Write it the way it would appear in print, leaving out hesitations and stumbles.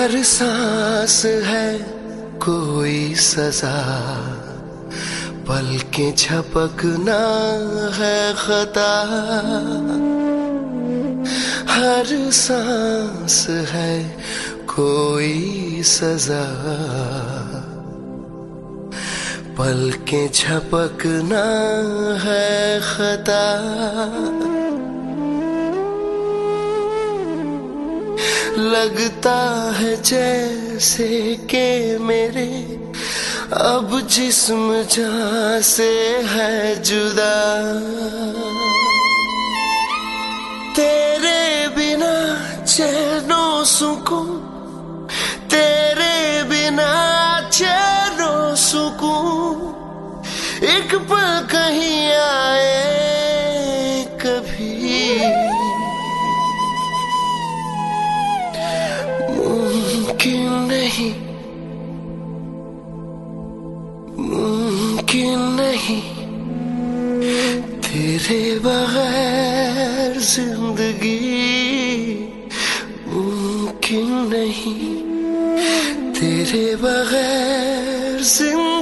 हर सांस है कोई सजा, पलकें झपकना है खता। हर सांस है कोई सजा, पलकें झपकना है खता। लगता है जैसे कि मेरे अब जिस्म जान से है जुदा। तेरे बिना चैनो सुकून, तेरे बिना चैनो सुकून, एक पल कहीं आए कभी। मुमकिन नहीं, मुमकिन नहीं तेरे बगैर जिंदगी। मुमकिन नहीं तेरे बगैर जिंदगी।